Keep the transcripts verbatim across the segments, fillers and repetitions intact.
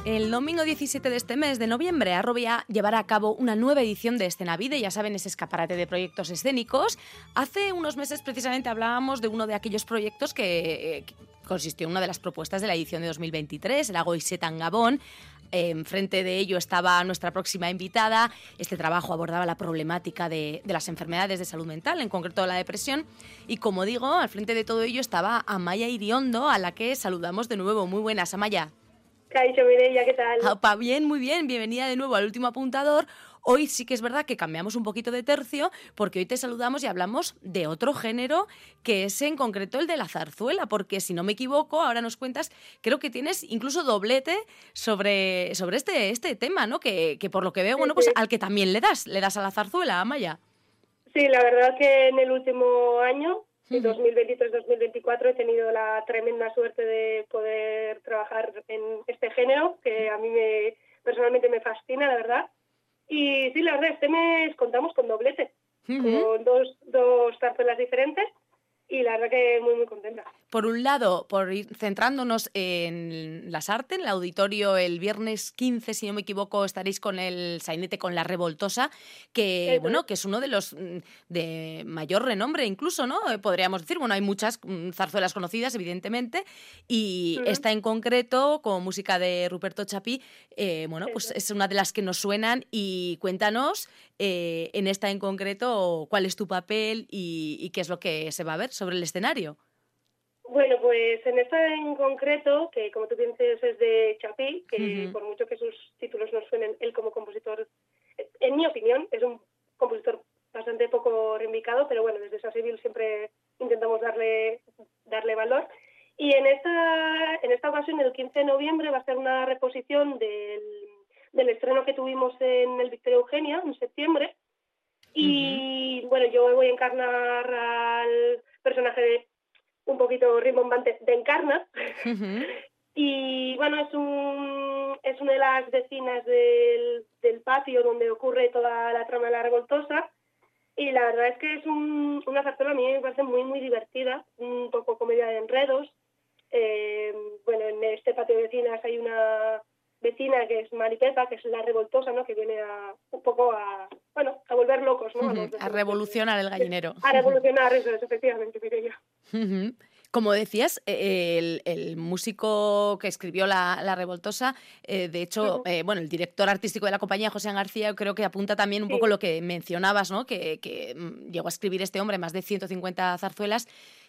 El domingo diecisiete de este mes de noviembre, Arrobia llevará a cabo una nueva edición de Escenavide, ya saben, ese escaparate de proyectos escénicos. Hace unos meses precisamente hablábamos de uno de aquellos proyectos que, eh, que consistió en una de las propuestas de la edición de dos mil veintitrés, el Agoiseta en Gabón. Enfrente de ello estaba nuestra próxima invitada. Este trabajo abordaba la problemática de, de las enfermedades de salud mental, en concreto la depresión. Y como digo, al frente de todo ello estaba Amaya Iriondo, a la que saludamos de nuevo. Muy buenas, Amaya. Caixo, Mireia, ¿qué tal? Opa, bien, muy bien. Bienvenida de nuevo al Último Apuntador. Hoy sí que es verdad que cambiamos un poquito de tercio, porque hoy te saludamos y hablamos de otro género, que es en concreto el de la zarzuela, porque si no me equivoco, ahora nos cuentas, creo que tienes incluso doblete sobre, sobre este, este tema, ¿no? Que, que por lo que veo, Sí, bueno, pues sí. al que también le das, le das a la zarzuela, Amaya. Sí, la verdad que en el último año, Ujú. dos mil veintitrés dos mil veinticuatro, he tenido la tremenda suerte de poder trabajar en este género, que a mí me personalmente me fascina, la verdad. Y sí, la verdad, este mes contamos con doblete, Ujú. con dos, dos zarzuelas diferentes, y la verdad que muy, muy contenta. Por un lado, por ir centrándonos en las artes, en el auditorio el viernes quince, si no me equivoco, estaréis con el sainete con la Revoltosa, que Eso bueno, es. que es uno de los mm, de mayor renombre incluso, ¿no? Eh, Podríamos decir, bueno, hay muchas mm, zarzuelas conocidas, evidentemente, y Ujú. esta en concreto, con música de Ruperto Chapí, eh, bueno, pues Eso es. es una de las que nos suenan. Y cuéntanos, eh, en esta en concreto, cuál es tu papel y, y qué es lo que se va a ver sobre el escenario. Bueno, pues en esta en concreto, que como tú bien dices es de Chapí, que Ujú. por mucho que sus títulos no suenen, él como compositor, en mi opinión, es un compositor bastante poco reivindicado, pero bueno, desde Sasivil siempre intentamos darle darle valor. Y en esta en esta ocasión, el quince de noviembre, va a ser una reposición del, del estreno que tuvimos en el Victoria Eugenia, en septiembre. Ujú. Y bueno, yo voy a encarnar al personaje de un poquito rimbombante de Encarna. Ujú. Y bueno, es un es una de las vecinas del, del patio donde ocurre toda la trama de la revoltosa. Y la verdad es que es un, una zarzuela, a mí me parece muy, muy divertida, un poco comedia de enredos. Eh, bueno, en este patio de vecinas hay una vecina que es Maripepa, que es la revoltosa, ¿no? Que viene a un poco a, bueno, a volver locos, ¿no? A los A vecinos de, revolucionar el de- gallinero. a revolucionar eso, es, efectivamente, Mireia. Ujú. Como decías, eh, el, el músico que escribió La, la Revoltosa, eh, de hecho, Ujú. eh, bueno, el director artístico de la compañía, José García, yo creo que apunta también un poco Sí, lo que mencionabas, ¿no? Que, que mm, llegó a escribir este hombre más de ciento cincuenta zarzuelas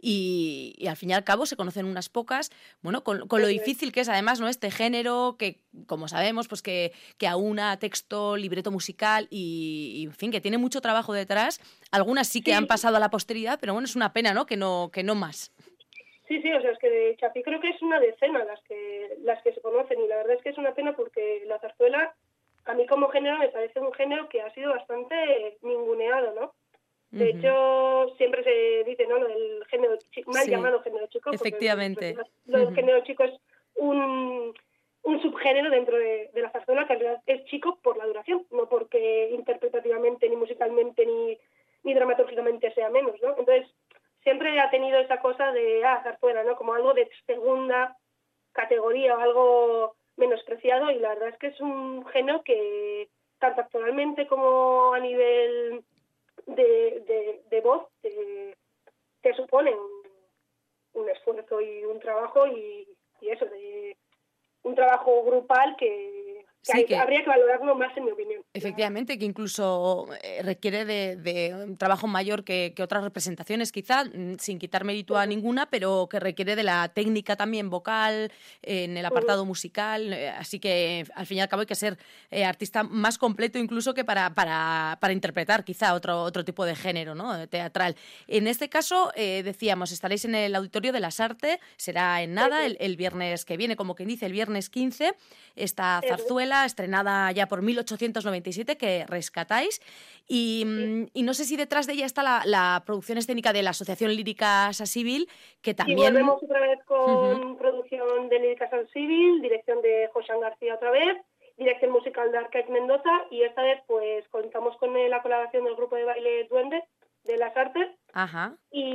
y, y al fin y al cabo se conocen unas pocas, bueno, con, con lo eso es. difícil que es además, ¿no? Este género que, como sabemos, pues que, que aúna texto, libreto musical y, y, en fin, que tiene mucho trabajo detrás. Algunas sí que han Sí, pasado a la posteridad, pero bueno, es una pena, ¿no? Que no, que no más. sí, sí, o sea, es que de Chapí creo que es una decena las que las que se conocen, y la verdad es que es una pena porque la zarzuela, a mí como género, me parece un género que ha sido bastante ninguneado, ¿no? De Ujú. hecho, siempre se dice, ¿no? Lo del género chi- mal Sí, llamado género chico, porque en efectivamente. realidad lo del Ujú. género chico es un, un subgénero dentro de, de la zarzuela, que en realidad es chico por la duración, no porque interpretativamente, ni musicalmente, ni, ni dramatúrgicamente sea menos, ¿no? Entonces, siempre ha tenido esa cosa de, ah, zarzuela, ¿no? Como algo de segunda categoría o algo menospreciado, y la verdad es que es un género que, tanto actualmente como a nivel de, de, de voz, te, te suponen un, un esfuerzo y un trabajo, y, y eso, de un trabajo grupal que, que Sí, hay, que habría que valorarlo más, en mi opinión. La, efectivamente, que incluso eh, requiere de, de un trabajo mayor que, que otras representaciones, quizá, mm, sin quitar mérito a eso. ninguna, pero que requiere de la técnica también vocal, eh, en el Uh-huh. apartado musical. Eh, así que, al fin y al cabo, hay que ser eh, artista más completo incluso que para, para, para interpretar quizá otro, otro tipo de género, ¿no? Teatral. En este caso, eh, decíamos, estaréis en el Auditorio de las Artes, será en nada, Eso el, es. el viernes que viene, como quien dice, el viernes quince, esta Eso es. zarzuela estrenada ya por mil ochocientos noventa y siete que rescatáis. Y, Sí. mm, y no sé si detrás de ella está la, la producción escénica de la Asociación Lírica Sasivil, que Y también... volvemos otra vez Ujú. con producción de Lírica San Civil, dirección de José García otra vez, dirección musical de Arcaic Mendoza, y esta vez pues contamos con la colaboración del grupo de baile Duende de las Artes, Ajá.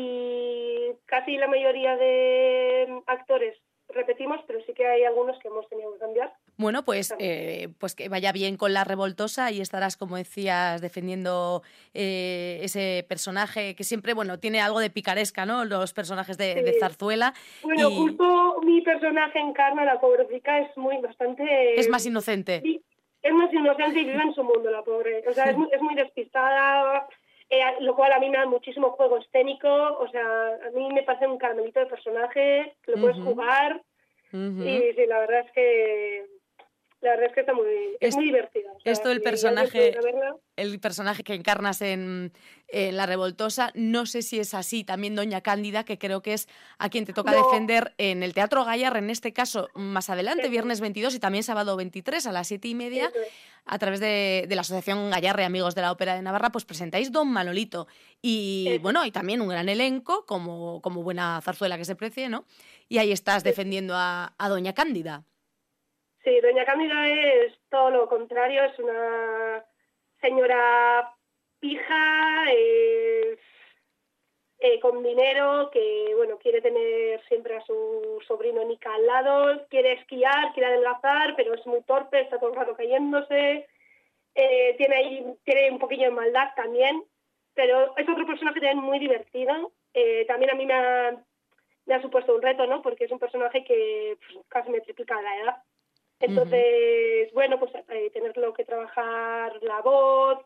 y casi la mayoría de actores repetimos, pero sí que hay algunos que hemos tenido que cambiar. Bueno, pues, eh, pues que vaya bien con La Revoltosa y estarás, como decías, defendiendo eh, ese personaje que siempre, bueno, tiene algo de picaresca, ¿no? Los personajes de, Sí. de Zarzuela. Bueno, Y justo mi personaje encarna, la pobrecita, es muy es bastante... más inocente. Es más inocente y vive en su mundo, la pobre. O sea, es muy, es muy despistada, eh, lo cual a mí me da muchísimo juego escénico. O sea, a mí me parece un caramelito de personaje, que lo puedes Uh-huh. jugar. Uh-huh. Y sí, la verdad es que... La verdad es que está muy, es, es muy divertida. O sea, esto del si personaje, verla... el personaje que encarnas en, en La Revoltosa, no sé si es así, también Doña Cándida, que creo que es a quien te toca no. defender en el Teatro Gayarre, en este caso más adelante, Eso. viernes veintidós y también sábado veintitrés a las siete y media, Eso. a través de, de la Asociación Gayarre Amigos de la Ópera de Navarra, pues presentáis Don Manolito. Y Eso. bueno, hay también un gran elenco, como, como buena zarzuela que se precie, ¿no? Y ahí estás defendiendo a, a Doña Cándida. Sí, Doña Cándida es todo lo contrario, es una señora pija, es, eh, con dinero, que bueno, quiere tener siempre a su sobrino Nica al lado, quiere esquiar, quiere adelgazar, pero es muy torpe, está todo el rato cayéndose, eh, tiene ahí, tiene un poquillo de maldad también, pero es otro personaje también muy divertido, eh, también a mí me ha, me ha supuesto un reto, ¿no? Porque es un personaje que pues, casi me triplica la edad. Entonces, uh-huh. bueno, pues eh, tenerlo que trabajar la voz,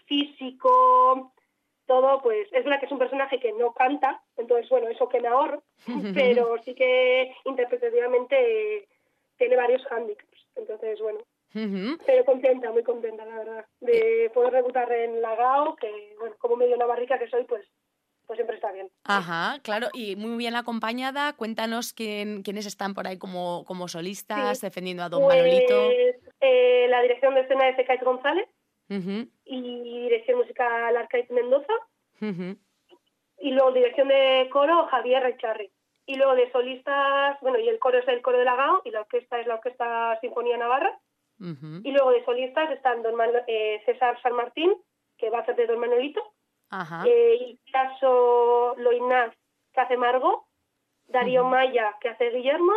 físico, todo, pues es verdad que es un personaje que no canta, entonces, bueno, eso que me ahorro, pero sí que interpretativamente eh, tiene varios hándicaps. Entonces, bueno, uh-huh. pero contenta, muy contenta, la verdad, de poder debutar en la G A O, que, bueno, como medio navarrica que soy, pues pues siempre está bien. Ajá, claro, y muy bien acompañada. Cuéntanos quién, quiénes están por ahí como, como solistas, sí. defendiendo a Don pues, Manolito. Eh, la dirección de escena es de Cait González uh-huh. y dirección musical Arcaiz Mendoza. Uh-huh. Y luego dirección de coro Javier Recharri. Y luego de solistas, bueno, y el coro es el coro de la G A O y la orquesta es la Orquesta Sinfonía Navarra. Uh-huh. Y luego de solistas están Don Man- eh, César San Martín, que va a hacer de Don Manolito. Ajá. Eh, Caso Loinaz, que hace Margot, Darío uh-huh. Maya, que hace Guillermo,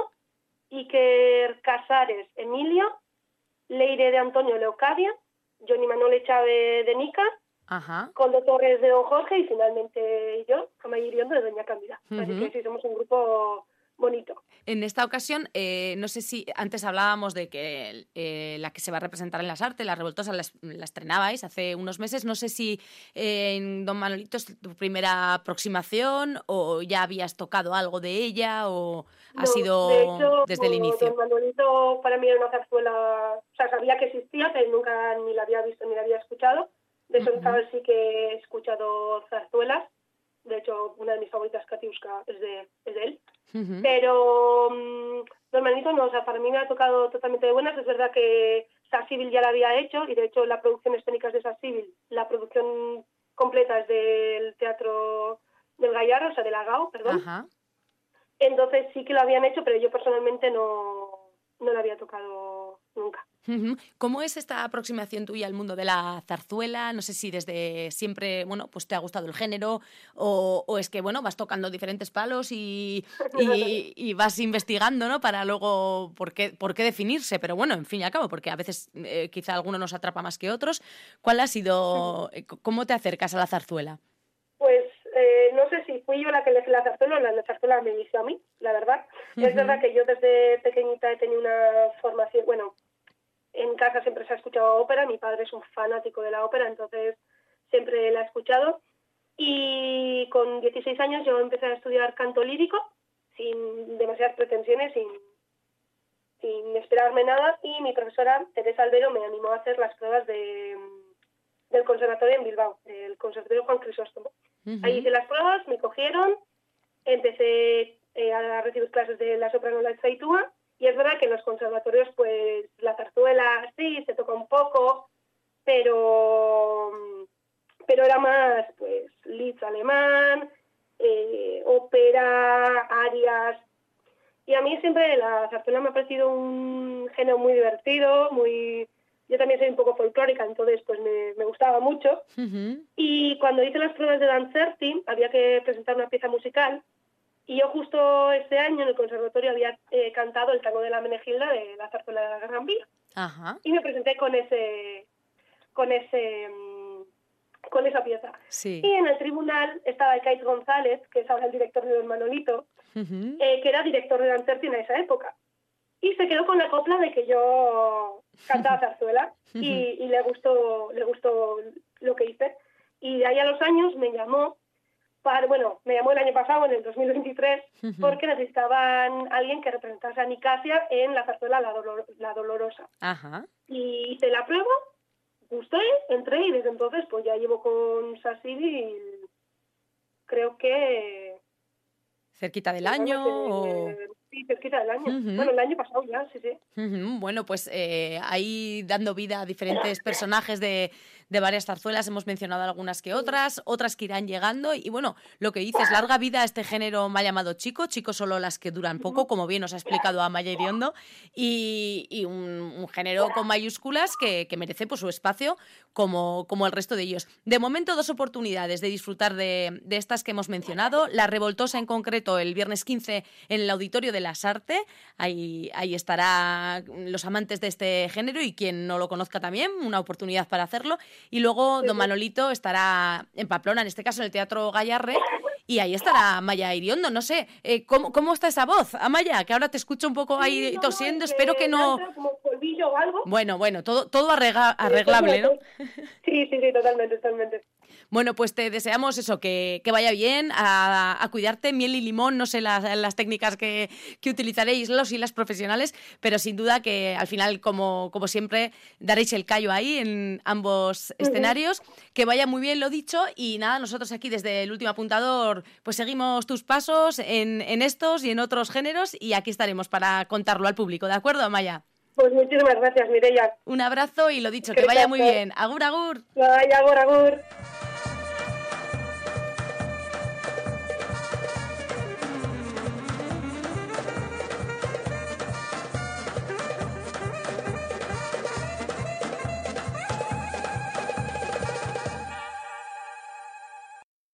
Iker Casares, Emilio, Leire de Antonio, Leocadia, Johnny Manole Chávez de Nica, Ajá. Coldo Torres de Don Jorge y finalmente yo, Amaya Iriondo de Doña Cándida. Uh-huh. Así que sí, somos un grupo bonito. En esta ocasión, eh, no sé si antes hablábamos de que eh, la que se va a representar en las artes, La Revoltosa, la, la estrenabais hace unos meses. No sé si eh, en Don Manolito es tu primera aproximación o ya habías tocado algo de ella o ha no, sido de hecho, desde el inicio. Don Manolito para mí era una zarzuela, o sea, sabía que existía, pero nunca ni la había visto ni la había escuchado. De eso uh-huh. sí que he escuchado zarzuelas. De hecho, una de mis favoritas, Katiuska, es de, es de él. Uh-huh. Pero um, Don Manolito no, o sea, para mí me ha tocado totalmente de buenas. Es verdad que Sa Civil ya la había hecho y de hecho la producción escénica es de Sa Civil. La producción completa es del Teatro del Gallardo, o sea, de la G A O, perdón. Uh-huh. Entonces sí que lo habían hecho, pero yo personalmente no, no la había tocado nunca. Uh-huh. ¿Cómo es esta aproximación tuya al mundo de la zarzuela? No sé si desde siempre, bueno, pues te ha gustado el género o, o es que, bueno, vas tocando diferentes palos y, y, y vas investigando, ¿no? Para luego, ¿por qué, por qué definirse? Pero bueno, en fin y al cabo, porque a veces eh, quizá alguno nos atrapa más que otros. ¿Cuál ha sido, cómo te acercas a la zarzuela? Pues eh, no sé si fui yo la que elegí la zarzuela o la zarzuela me eligió a mí, la verdad. Uh-huh. Es verdad que yo desde pequeñita he tenido una formación, bueno, en casa siempre se ha escuchado ópera, mi padre es un fanático de la ópera, entonces siempre la he escuchado. Y con dieciséis años yo empecé a estudiar canto lírico, sin demasiadas pretensiones, sin, sin esperarme nada, y mi profesora, Teresa Albero, me animó a hacer las pruebas de, del conservatorio en Bilbao, del conservatorio Juan Crisóstomo. Uh-huh. Ahí hice las pruebas, me cogieron, empecé eh, a recibir clases de la soprano La Zaitúa. Y es verdad que en los conservatorios, pues, la zarzuela sí, se toca un poco, pero, pero era más, pues, Liszt alemán, eh, ópera, arias. Y a mí siempre la zarzuela me ha parecido un género muy divertido, muy... Yo también soy un poco folclórica, entonces, pues, me, me gustaba mucho. Uh-huh. Y cuando hice las pruebas de Dancerti, había que presentar una pieza musical. Y yo justo este año en el conservatorio había eh, cantado el tango de la Menegilda de la zarzuela de la Gran Vía. Ajá. Y me presenté con ese con ese con esa pieza. Sí. Y en el tribunal estaba Kait González, que es ahora el director de Don Manolito, uh-huh. eh, que era director de Dancerti en esa época. Y se quedó con la copla de que yo cantaba zarzuela uh-huh. y, y le gustó le gustó lo que hice. Y de ahí a los años me llamó Para, bueno, me llamó el año pasado, en el dos mil veintitrés, uh-huh. porque necesitaban alguien que representase a Nicasia en la zarzuela La, Dolor, la Dolorosa. Ajá. Y hice la prueba, gusté, entré y desde entonces pues ya llevo con Sasidi creo que... ¿Cerquita del año? O... Sí, cerquita del año. Uh-huh. Bueno, el año pasado ya, sí, sí. Uh-huh. Bueno, pues eh, ahí dando vida a diferentes personajes de, de varias zarzuelas, hemos mencionado algunas que otras, otras que irán llegando, y bueno, lo que dices, larga vida a este género mal llamado chico, chico solo las que duran poco, como bien nos ha explicado Amaya Iriondo, y, y un, un género con mayúsculas que, que merece pues, su espacio como, como el resto de ellos. De momento, dos oportunidades de disfrutar de, de estas que hemos mencionado, La Revoltosa en concreto el viernes quince en el Auditorio de Las Artes, ahí, ahí estará los amantes de este género y quien no lo conozca también, una oportunidad para hacerlo. Y luego Don Manolito estará en Pamplona, en este caso en el Teatro Gallarre, y ahí estará Amaya Iriondo. No sé, eh, ¿cómo, ¿cómo está esa voz, Amaya? Que ahora te escucho un poco ahí sí, no, tosiendo, no, espero que no... Como polvillo o algo. Bueno, bueno, todo, todo arregla, arreglable, ¿no? Sí, sí, sí, totalmente, totalmente. Bueno, pues te deseamos eso, que, que vaya bien, a, a cuidarte, miel y limón, no sé las, las técnicas que, que utilizaréis los y las profesionales, pero sin duda que al final, como, como siempre, daréis el callo ahí en ambos uh-huh. escenarios, que vaya muy bien lo dicho, y nada, nosotros aquí desde El Último Apuntador pues seguimos tus pasos en, en estos y en otros géneros, y aquí estaremos para contarlo al público, ¿de acuerdo, Amaya? Pues muchísimas gracias, Mireia. Un abrazo y lo dicho, que vaya muy bien. Agur, agur. Ay, agur, agur.